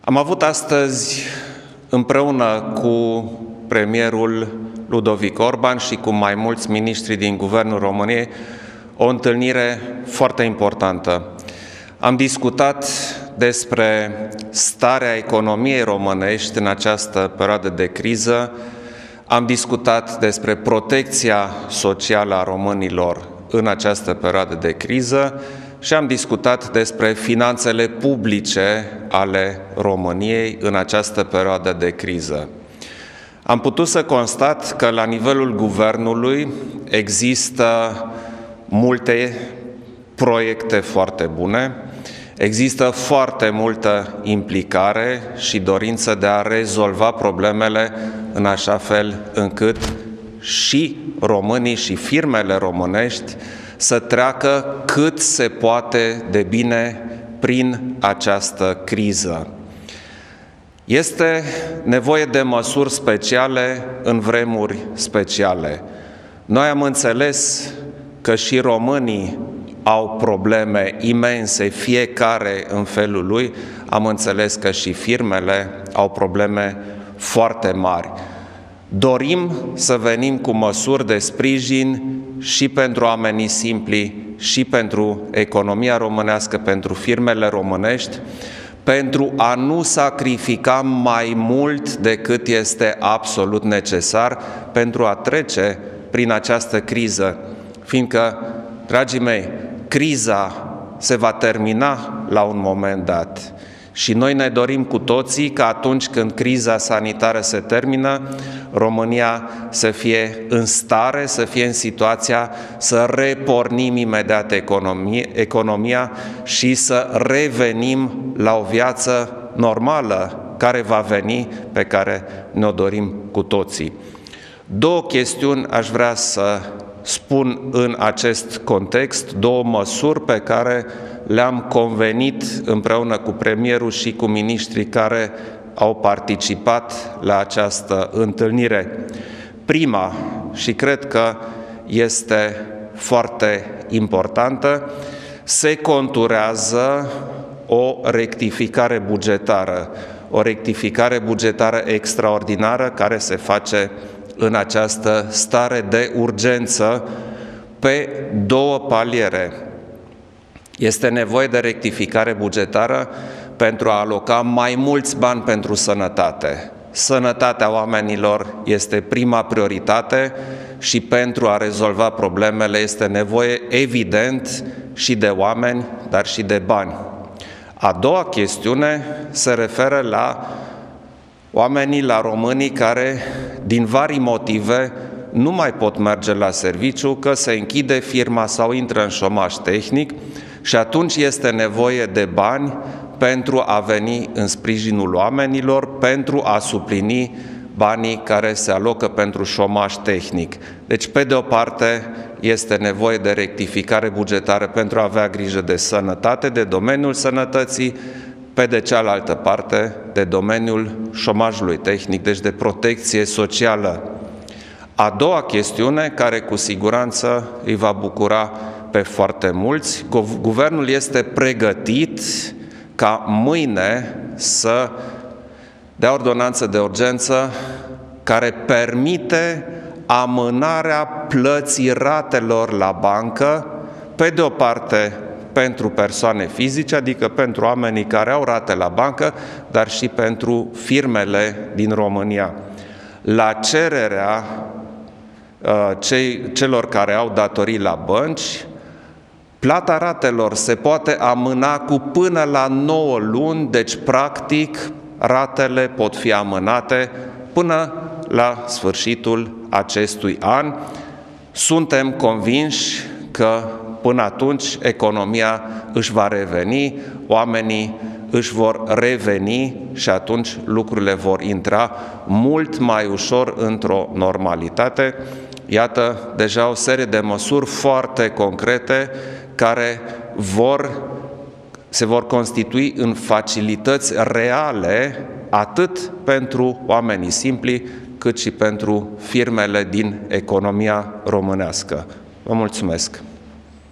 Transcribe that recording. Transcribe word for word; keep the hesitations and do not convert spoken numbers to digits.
Am avut astăzi, împreună cu premierul Ludovic Orban și cu mai mulți miniștri din Guvernul României, o întâlnire foarte importantă. Am discutat despre starea economiei românești în această perioadă de criză, am discutat despre protecția socială a românilor în această perioadă de criză și am discutat despre finanțele publice ale României în această perioadă de criză. Am putut să constat că la nivelul guvernului există multe proiecte foarte bune, există foarte multă implicare și dorință de a rezolva problemele în așa fel încât și românii și firmele românești să treacă cât se poate de bine prin această criză. Este nevoie de măsuri speciale în vremuri speciale. Noi am înțeles că și românii au probleme imense, fiecare în felul lui, am înțeles că și firmele au probleme foarte mari. Dorim să venim cu măsuri de sprijin și pentru oamenii simpli, și pentru economia românească, pentru firmele românești, pentru a nu sacrifica mai mult decât este absolut necesar pentru a trece prin această criză, fiindcă, dragii mei, criza se va termina la un moment dat și noi ne dorim cu toții că atunci când criza sanitară se termină, România să fie în stare, să fie în situația să repornim imediat economie, economia și să revenim la o viață normală care va veni, pe care ne-o dorim cu toții. Două chestiuni aș vrea să spun în acest context, două măsuri pe care le-am convenit împreună cu premierul și cu miniștrii care au participat la această întâlnire. Prima, și cred că este foarte importantă, se conturează o rectificare bugetară, o rectificare bugetară extraordinară care se face în această stare de urgență pe două paliere. Este nevoie de rectificare bugetară pentru a aloca mai mulți bani pentru sănătate. Sănătatea oamenilor este prima prioritate și pentru a rezolva problemele este nevoie, evident, și de oameni, dar și de bani. A doua chestiune se referă la oamenii, la românii care, din vari motive, nu mai pot merge la serviciu, că se închide firma sau intră în șomaj tehnic și atunci este nevoie de bani pentru a veni în sprijinul oamenilor, pentru a suplini banii care se alocă pentru șomaj tehnic. Deci, pe de o parte, este nevoie de rectificare bugetară pentru a avea grijă de sănătate, de domeniul sănătății, pe de cealaltă parte, de domeniul șomajului tehnic, deci de protecție socială. A doua chestiune, care cu siguranță îi va bucura pe foarte mulți, guvernul este pregătit ca mâine să dea ordonanță de urgență care permite amânarea plății ratelor la bancă, pe de o parte pentru persoane fizice, adică pentru oamenii care au rate la bancă, dar și pentru firmele din România. La cererea uh, cei, celor care au datorii la bănci, plata ratelor se poate amâna cu până la nouă luni, deci practic ratele pot fi amânate până la sfârșitul acestui an. Suntem convinși că până atunci economia își va reveni, oamenii își vor reveni și atunci lucrurile vor intra mult mai ușor într-o normalitate. Iată deja o serie de măsuri foarte concrete care vor, se vor constitui în facilități reale atât pentru oamenii simpli cât și pentru firmele din economia românească. Vă mulțumesc!